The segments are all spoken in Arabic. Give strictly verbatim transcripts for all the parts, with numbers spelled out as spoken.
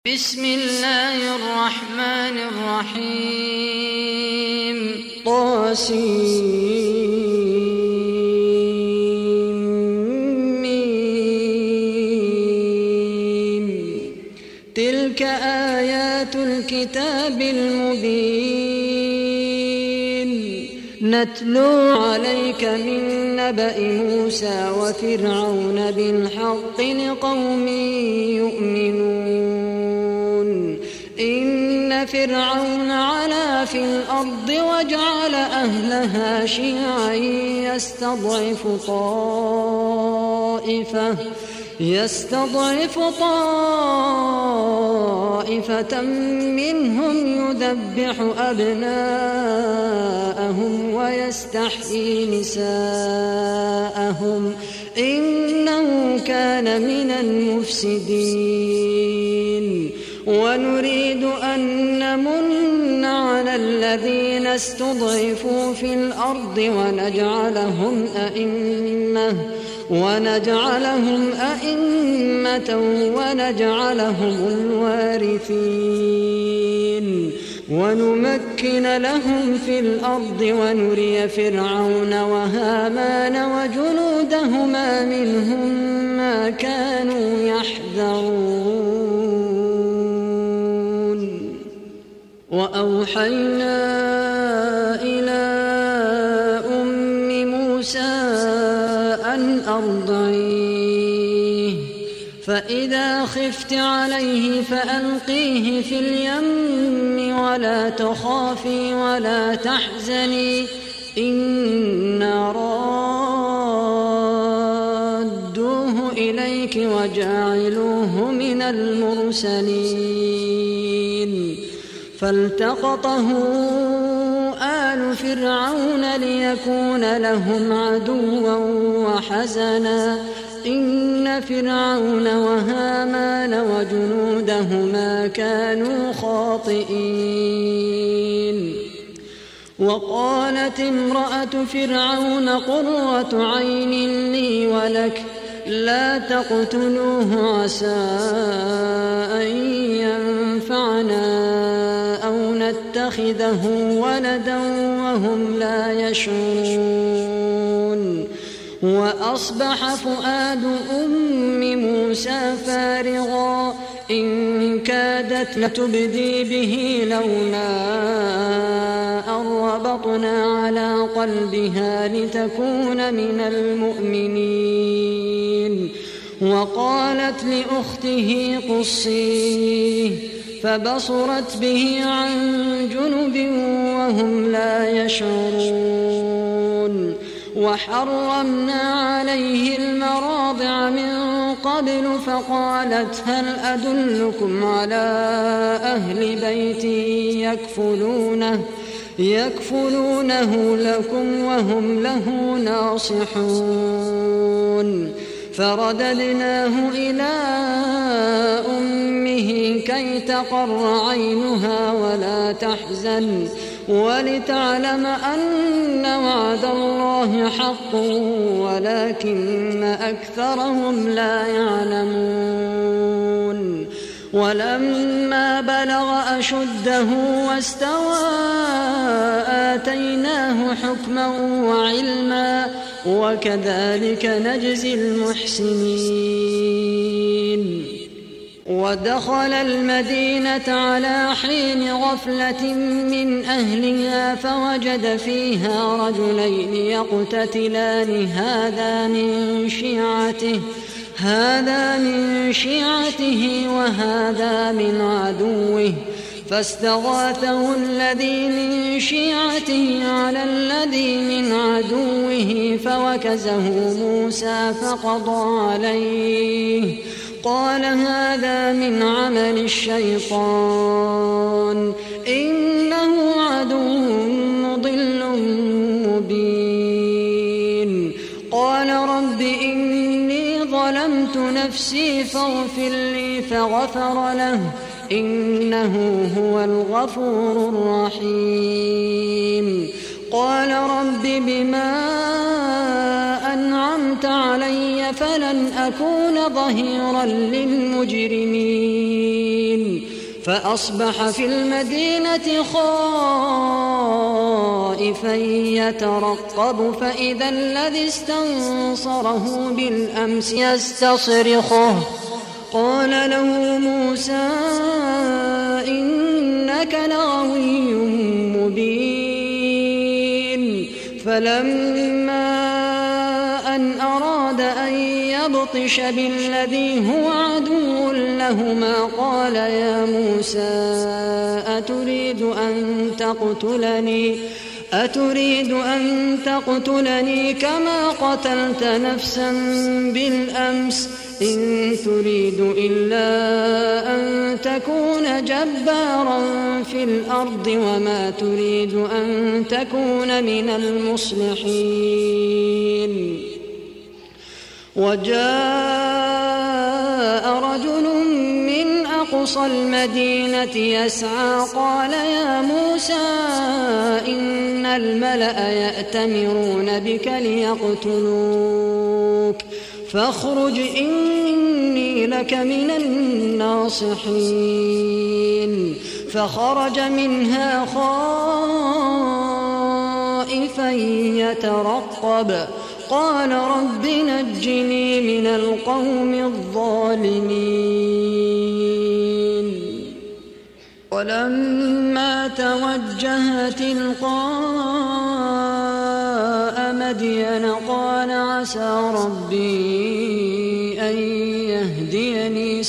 بسم الله الرحمن الرحيم طاسيم تلك آيات الكتاب المبين نتلو عليك من نبأ موسى وفرعون بالحق لقوم يؤمنون إن فرعون علا في الأرض وجعل أهلها شيعا يستضعف طائفة يستضعف طائفة منهم يذبح أبناءهم ويستحيي نساءهم إنه كان من المفسدين ونريد أن نمن على الذين استضعفوا في الأرض ونجعلهم أئمة ونجعلهم أئمة ونجعلهم الوارثين ونمكن لهم في الأرض ونري فرعون وهامان وجنودهما منهم ما كانوا يحذرون وأوحينا إلى أم موسى أن أرضعيه فإذا خفت عليه فألقيه في اليم ولا تخافي ولا تحزني إنا رادوه إليك وجاعلوه من المرسلين فالتقطه آل فرعون ليكون لهم عدوا وحزنا إن فرعون وهامان وجنودهما كانوا خاطئين وقالت امرأة فرعون قرة عين لي ولك لا تقتلوه عسى أن ينفعنا أو نتخذه ولدا وهم لا يشعرون وأصبح فؤاد أم موسى فارغا إن كادت لتبدي به لولا أن ربطنا على قلبها لتكون من المؤمنين وقالت لأخته قصيه فبصرت به عن جنب وهم لا يشعرون وحرمنا عليه المراضع من قبل فقالت هل أدلكم على أهل بيت يكفلونه يكفلونه لكم وهم له ناصحون فرددناه إلى أمه كي تقر عينها ولا تحزن ولتعلم أن وعد الله حق ولكن أكثرهم لا يعلمون ولما بلغ أشده واستوى آتيناه حكما وعلما وكذلك نجزي المحسنين ودخل المدينة على حين غفلة من أهلها فوجد فيها رجلين يقتتلان هذا من شيعته هذا من شيعته وهذا من عدوه فاستغاثه الذي من شيعته على الذي من عدوه فوكزه موسى فقضى عليه قال هذا من عمل الشيطان إنه عدو مضل مبين قال رب إني ظلمت نفسي فاغفر لي فغفر له إنه هو الغفور الرحيم قال رب بما أنعمت علي فلن أكون ظهيرا للمجرمين فأصبح في المدينة خائفا يترقب فإذا الذي استنصره بالأمس يستصرخه قال له موسى إنك لغوي مبين. فلما أن أراد أن يبطش بالذي هو عدو لهما قال يا موسى أتريد أن تقتلني أتريد أن تقتلني كما قتلت نفسا بالأمس إن تريد إلا أن تكون جبارا في الأرض وما تريد أن تكون من المصلحين. وجاء رجل من أقصى المدينة يسعى قال يا موسى إن الملأ يأتمرون بك ليقتلوك فاخرج إني لك من الناصحين. فخرج منها خائفا يترقب قال رب نجني من القوم الظالمين. ولما توجه تلقاء مدين قال عسى ربي أن يهديني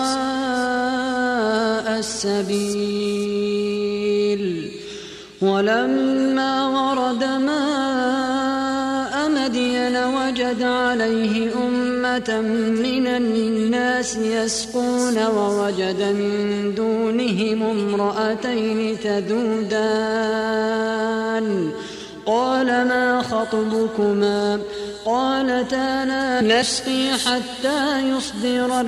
سواء السبيل. ولما ورد ماء مدين وجد عليه أمة من الناس يسقون ووجد من دونهم امرأتين تذودان قال ما خطبكما قالتا لا نسقي حتى يصدر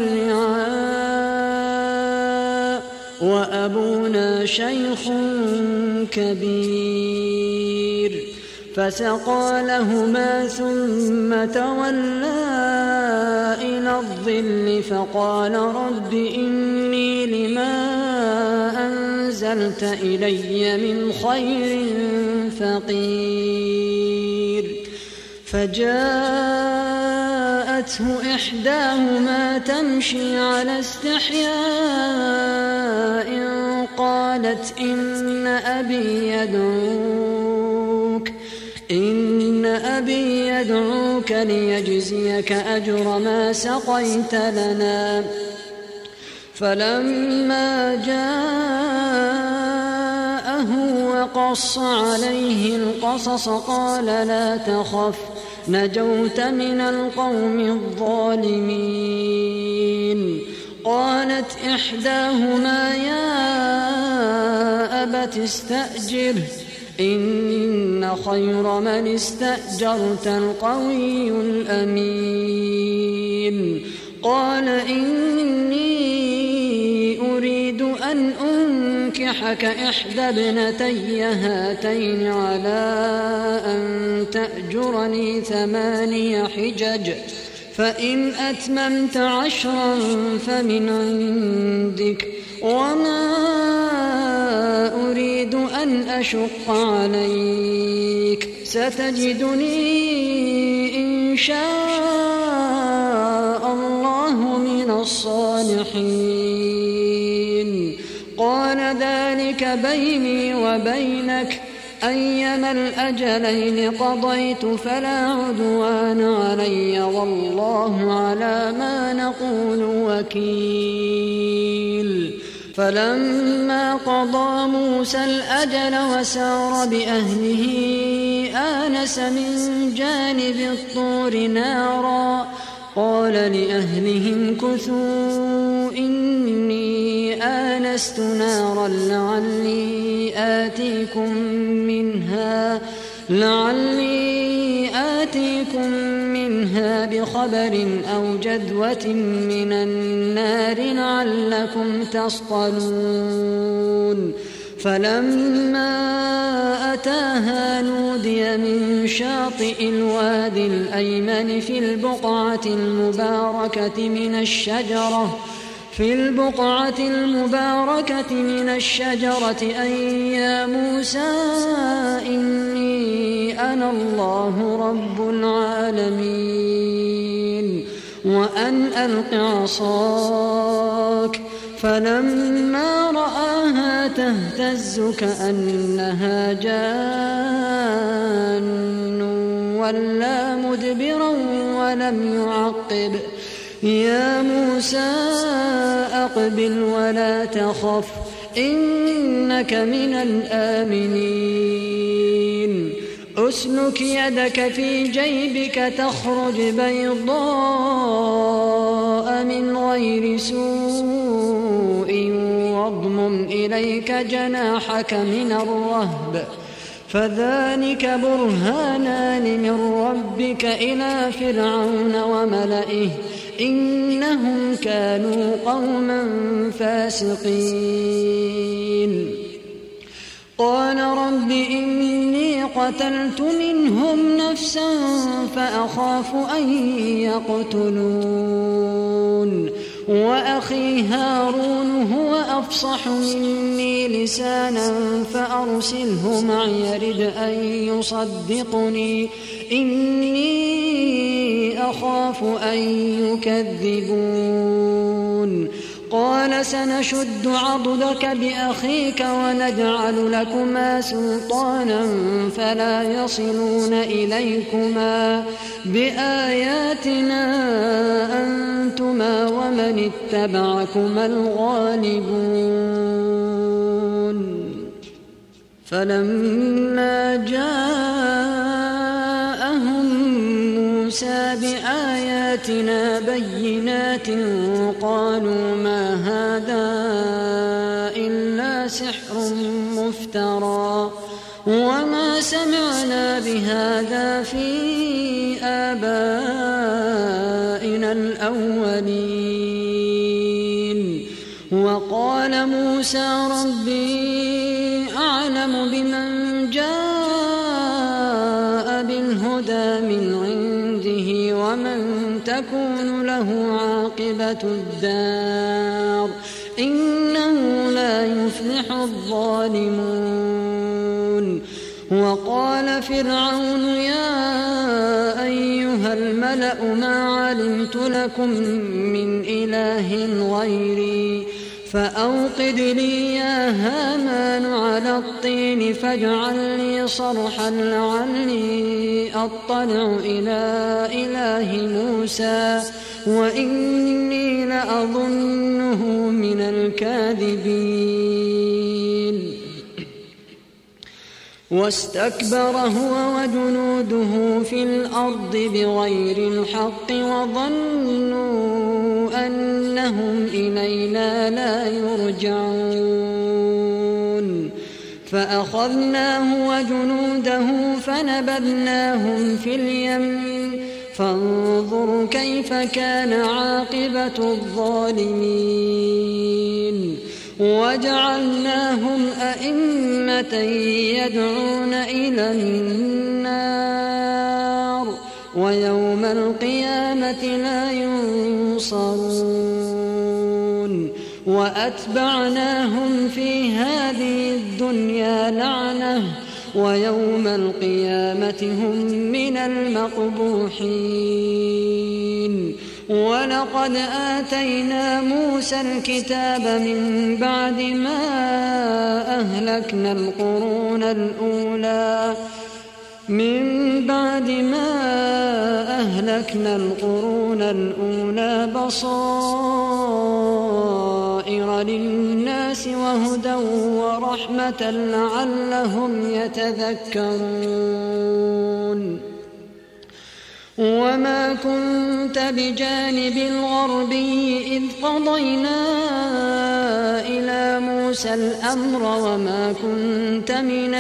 الرعاء وأبونا شيخ كبير. فسقى لهما ثم تولى إلى الظل فقال رب إني لما أنزلت إلي من خير فقير. فجاءته إحداهما تمشي على استحياء قالت إن أبي يدعوك إن أبي يدعوك ليجزيك أجر ما سقيت لنا. فلما جاءه وقص عليه القصص قال لا تخف نجوت من القوم الظالمين. قالت إحداهما يا أبت استأجره إن خير من استأجرت القوي الأمين. قال إني أريد أن أنكحك إحدى ابنتي هاتين على أن تأجرني ثماني حجج فإن أتممت عشرا فمن عندك وما أريد أن أشق عليك ستجدني إن شاء الله من الصالحين. قال ذلك بيني وبينك أيما الأجلين قضيت فلا عدوان علي والله على ما نقول وكيل. فلما قضى موسى الأجل وسار بأهله آنس من جانب الطور نارا قال لأهلهم كثوا إني آنست نارا لعلي آتيكم منها لعلي آتيكم منها بخبر أو جذوة من النار لعلكم تصطلون. فلما أتاها نودي من شاطئ الوادي الأيمن في البقعة المباركة من الشجرة في البقعة المباركة من الشجرة أن يا موسى إني أنا الله رب العالمين وأن ألق عصاك. فلما رآها تهتز كأنها جان ولا مدبرا ولم يعقب. يا موسى أقبل ولا تخف إنك من الآمنين. أسلك يدك في جيبك تخرج بيضاء من غير سوء واضمم إليك جناحك من الرهب فذلك برهانان من ربك إلى فرعون وملئه إنهم كانوا قوما فاسقين. قال رب إني قتلت منهم نفسا فأخاف أن يقتلون وأخي هارون هو أفصح مني لسانا فأرسله معي يرد أن يصدقني إني أخاف أن يكذبون. قال سنشد عضدك بأخيك ونجعل لكما سلطانا فلا يصلون إليكما بآياتنا أنتما ومن اتبعكما الغالبون. فلما جاءهم موسى بآياتنا بينات قالوا ما هذا إلا سحر مفترى وما سمعنا بهذا في آبائنا الأولين. وقال موسى ربي أعلم بمن جاء بالهدى من عنده ومن تكون له عاقبة الدار إنه لا يفلح الظالمون. وقال فرعون يا أيها الملأ ما علمت لكم من إله غيري فأوقد لي يا هامان على الطين فاجعل لي صرحا لعلي أطلع إلى إله موسى وإني لأظنه من الكاذبين. واستكبر هو وجنوده في الأرض بغير الحق وظنوا أنهم إلينا لا يرجعون. فأخذناه وجنوده فنبذناهم في اليم فانظر كيف كان عاقبة الظالمين. وجعلناهم أئمة يدعون إلى النار ويوم القيامة لا ينصرون. وأتبعناهم في هذه الدنيا لعنة ويوم القيامة هم من المقبوحين. ولقد آتينا موسى الكتاب من بعد ما أهلكنا القرون الأولى من بعد ما أهلكنا القرون الأولى بصائر للناس وهدى ورحمة لعلهم يتذكرون. وما كنت بجانب الغربي إذ قضينا إلى موسى الأمر وما كنت من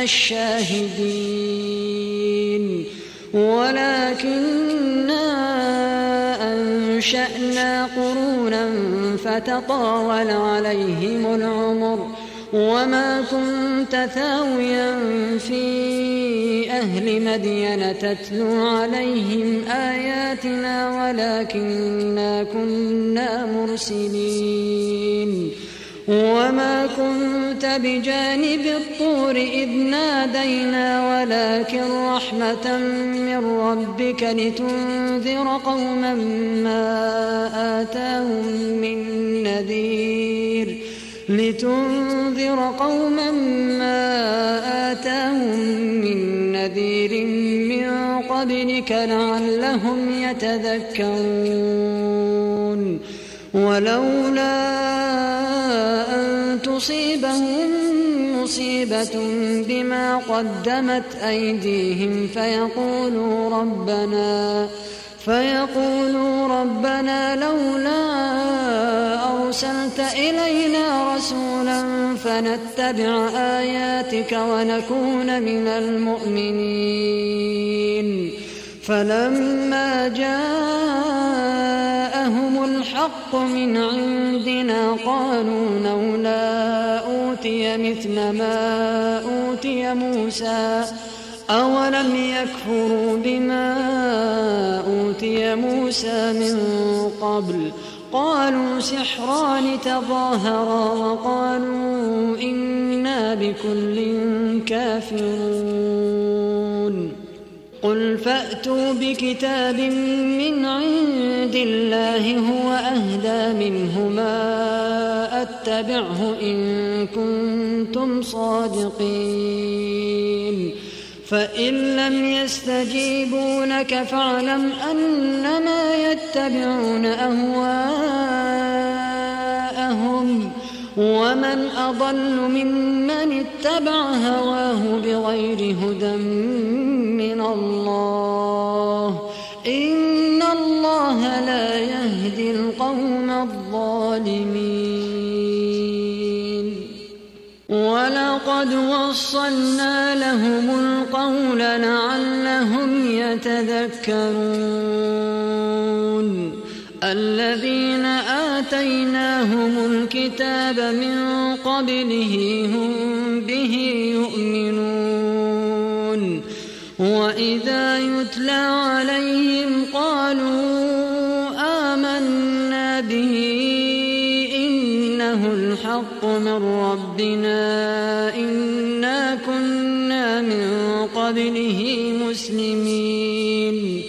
الشاهدين ولكننا أنشأنا قرونا فتطاول عليهم العمر وما كنت ثاويا في أهل مدين تتلو عليهم آياتنا ولكننا كنا مرسلين وما كنت بجانب الطور إذ نادينا ولكن رحمة من ربك لتنذر قوما ما آتاهم من نذير لتنذر قوما ما آتاهم من نذير من قبلك لعلهم يتذكرون ولولا أن تصيبهم مصيبة بما قدمت أيديهم فيقولوا ربنا فيقولوا ربنا لولا أرسلت إلينا رسولا فنتبع آياتك ونكون من المؤمنين فلما جاءهم الحق من عندنا قالوا لولا أوتي مثل ما أوتي موسى أولم يكفروا بما أوتي موسى من قبل قالوا سحران تظاهرا وقالوا إنا بكل كافرون قل فأتوا بكتاب من عند الله هو أهدى منهما أتبعه إن كنتم صادقين فإن لم يستجيبوا لك فاعلم أنما يتبعون أهواءهم ومن أضل ممن اتبع هواه بغير هدى من الله إن الله لا يهدي القوم الظالمين ولقد وصلنا لهم القول لعلهم يتذكرون الذين آتيناهم الكتاب من قبله هم به يؤمنون وإذا يتلى عليهم قالوا آمنا به إنه الحق من ربنا إنا كنا من قبله مسلمين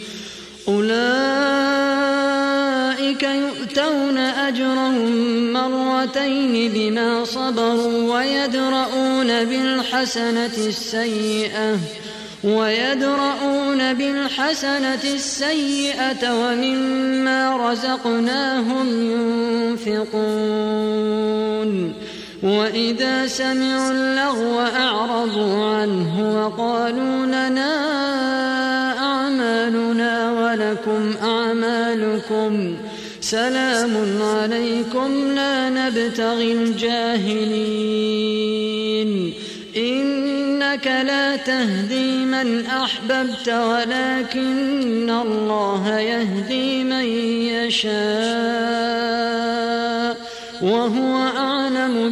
أولئك يؤتون أجرهم مرتين بما صبروا ويدرؤون بالحسنة السيئة ويدرؤون بالحسنة السيئة ومما رزقناهم ينفقون وإذا سمعوا اللغو أعرضوا عنه وقالوا لنا أعمالنا ولكم أعمالكم سلام عليكم لا نبتغي الجاهلين إنك لا تهدي من أحببت ولكن الله يهدي من يشاء وهو أعلم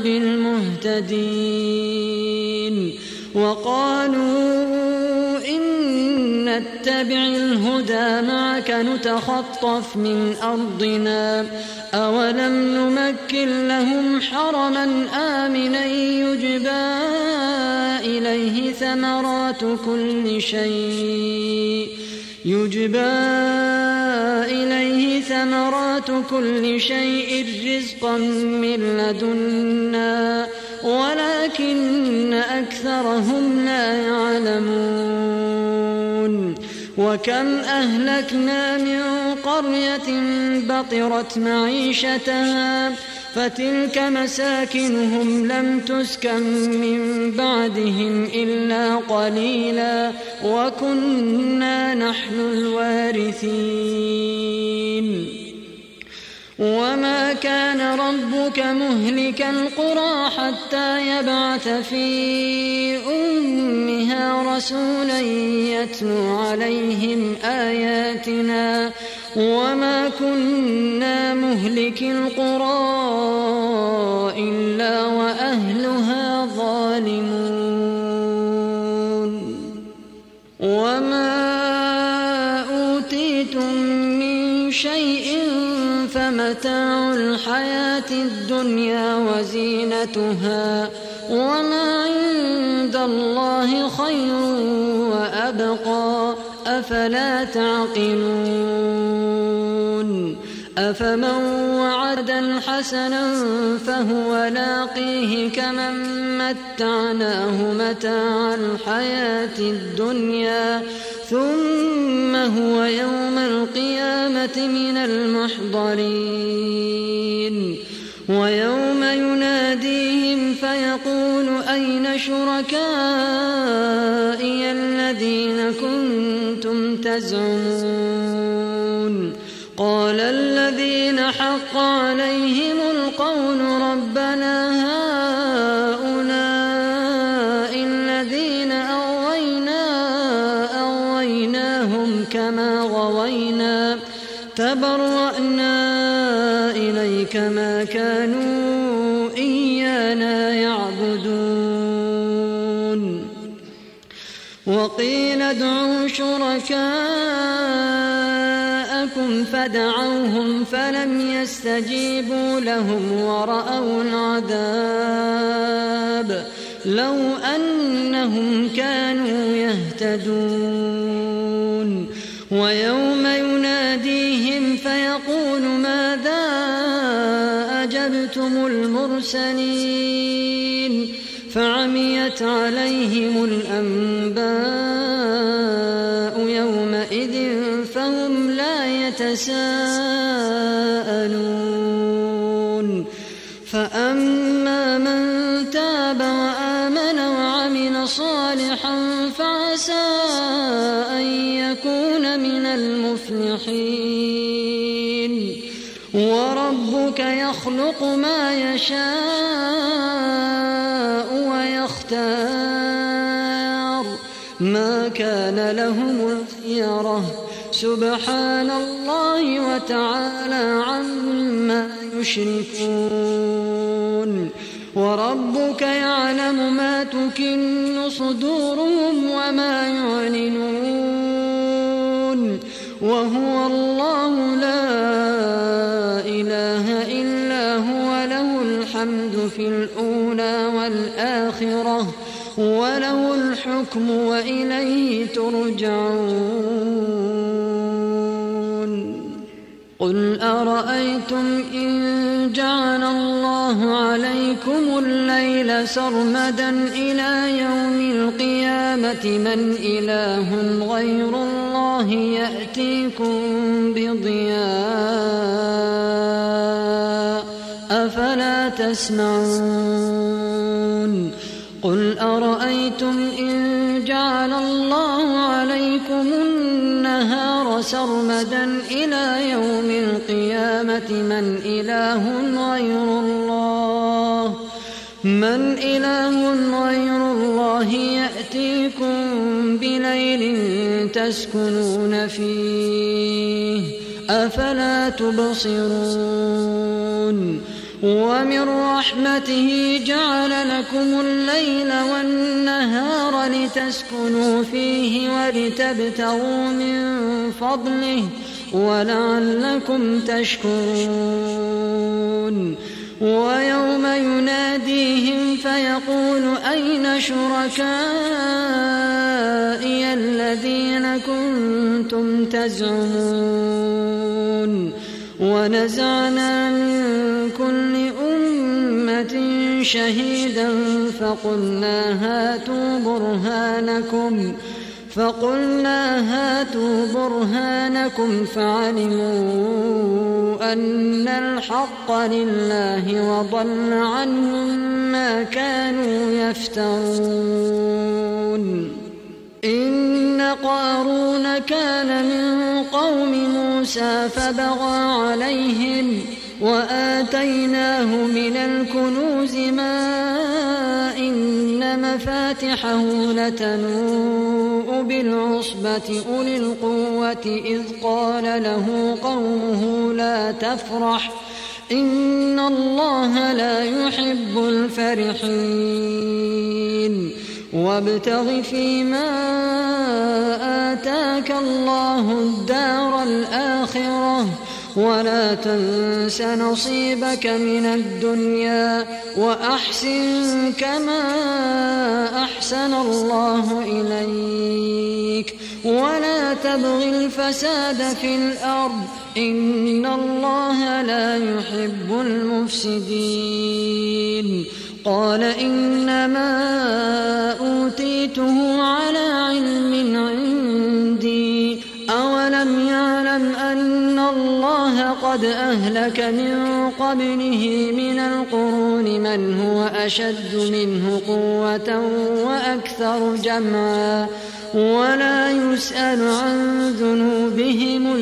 بالمهتدين وقالوا إن نتبع الهدى معك نتخطف من أرضنا أولم نمكن لهم حرما آمنا يجبى إليه ثمرات كل شيء يجبى إليه ثمرات كل شيء رزقا من لدنا ولكن أكثرهم لا يعلمون وكم أهلكنا من قرية بطرت معيشتها فتلك مساكنهم لم تسكن من بعدهم إلا قليلا وكنا نحن الوارثين وما كان ربك مهلك القرى حتى يبعث في أمها رسولا يتلو عليهم آياتنا وما كنا مهلك القرى إلا وأهلها ظالمون وما أوتيتم من شيء فمتاع الحياة الدنيا وزينتها وما عند الله خير وأبقى أفلا تعقلون أفمن وعدا حسنا فهو لاقيه كمن متعناه متاع الحياة الدنيا ثم هو يوم القيامة من المحضرين ويوم يناديهم فيقول أين شركائي الذين كنتم تزعمون قال الذين حق عليهم القول ربنا هؤلاء الذين أغوينا أغويناهم كما غوينا تبرأنا إليك ما كانوا إيانا يعبدون وقيل ادعوا شركاءكم فدعوهم فلم يستجيبوا لهم ورأوا العذاب لو أنهم كانوا يهتدون ويوم يناديهم فيقول ماذا أجبتم المرسلين فعميت عليهم الأنباء يومئذ فهم لا يتساءلون فأما من تاب وآمن وعمل صالحا فعسى أن يكون من المفلحين وربك يخلق ما يشاء ويختار ما كان لهم الخيرة سبحان الله وتعالى عما يشركون وربك يعلم ما تكن صدورهم وما يعلنون وهو الله لا إله إلا هو له الحمد في الأولى والآخرة وله الحكم وإليه ترجعون قل أرأيتم إن جعل الله عليكم الليل سرمدا إلى يوم القيامة من إله غير الله يأتيكم بضياء أفلا تسمعون قل أرأيتم إن جعل الله عليكم النهار سرمدا إلى يوم القيامة من إله غير الله من إله غير الله يأتيكم بليل تسكنون فيه أفلا تبصرون ومن رحمته جعل لكم الليل والنهار لتسكنوا فيه ولتبتغوا من فضله ولعلكم تشكرون ويوم يناديهم فيقول أين شركائي الذين كنتم تزعمون ونزعنا من كل أمة شهيدا فقلنا هاتوا برهانكم فقلنا هاتوا برهانكم فعلموا أن الحق لله وضل عنهم ما كانوا يفترون إن قارون كان من قوم موسى فبغى عليهم وآتيناه من الكنوز ما إن مفاتحه لتنوء بالعصبة أولي القوة إذ قال له قومه لا تفرح إن الله لا يحب الفرحين الرجيم وابتغ فيما آتاك الله الدار الآخرة ولا تنس نصيبك من الدنيا وأحسن كما أحسن الله إليك ولا تبغ الفساد في الأرض إن الله لا يحب المفسدين. قال إنما أوتيته على علم عندي أولم يعلم أن الله قد أهلك من قبله من القرون من هو أشد منه قوة وأكثر جمعا ولا يسأل عن ذنوبهم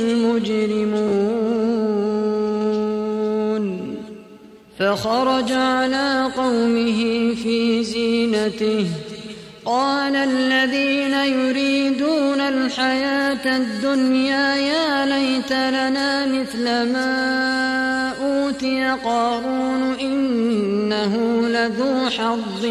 المجرمون. فخرج على قومه في زينته قال الذين يريدون الحياة الدنيا يا ليت لنا مثل ما أوتي قارون إنه لذو حظ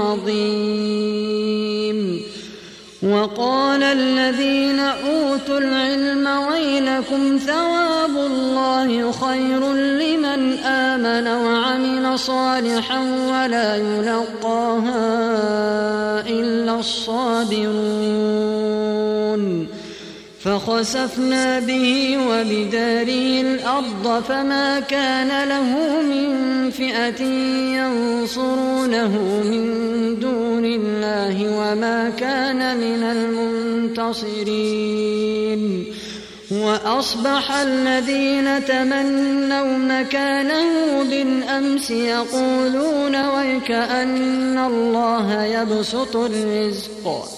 عظيم. وقال الذين أوتوا العلم ويلكم ثواب الله خير لمن آمن وعمل صالحا ولا يلقاها إلا الصابرون. فخسفنا به وبداره الأرض فما كان له من فئة ينصرونه من دون الله وما كان من المنتصرين. وأصبح الذين تمنوا مكانه بالأمس يقولون ويكأن الله يبسط الرزق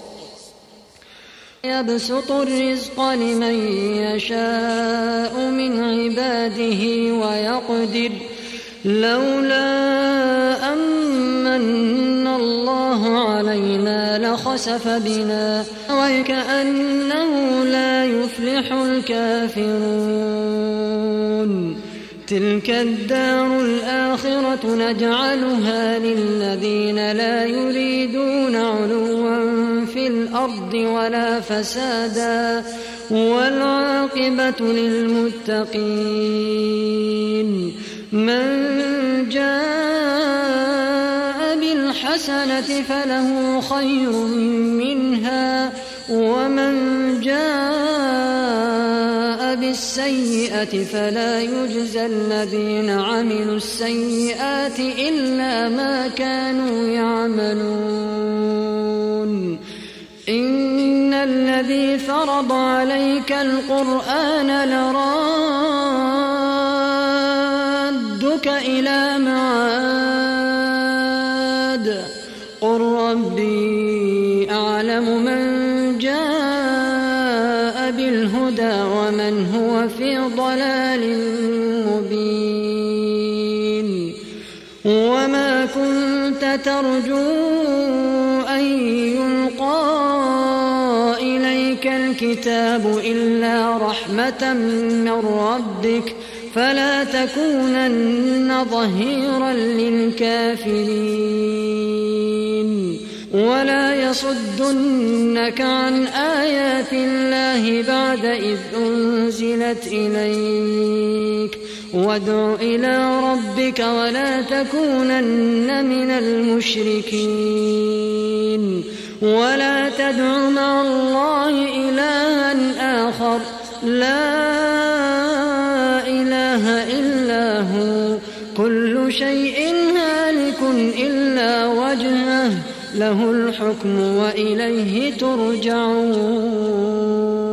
يبسط الرزق لمن يشاء من عباده ويقدر لولا أمن الله علينا لخسف بنا وكأنه لا يفلح الكافرون. تلك الدار الآخرة نجعلها للذين لا يريدون علوا في الأرض ولا فسادا والعاقبة للمتقين. من جاء بالحسنة فله خير منها ومن جاء بالسيئة فلا يجزى الذين عملوا السيئات إلا ما كانوا يعملون. إن الذي فرض عليك القرآن لرادك إلى معاد قل ربي أعلم من جاء بالهدى ومن هو في ضلال مبين. وما كنت ترجو أن يلقى إليك الكتاب إلا رحمة من ربك فلا تكونن ظهيرا للكافرين. ولا يصدنك عن آيات الله بعد إذ أنزلت إليك وادع إلى ربك ولا تكونن من المشركين. ولا تدع مع الله إلها آخر لا إله إلا هو كل شيء هالك إلا وجهه له الحكم وإليه ترجعون.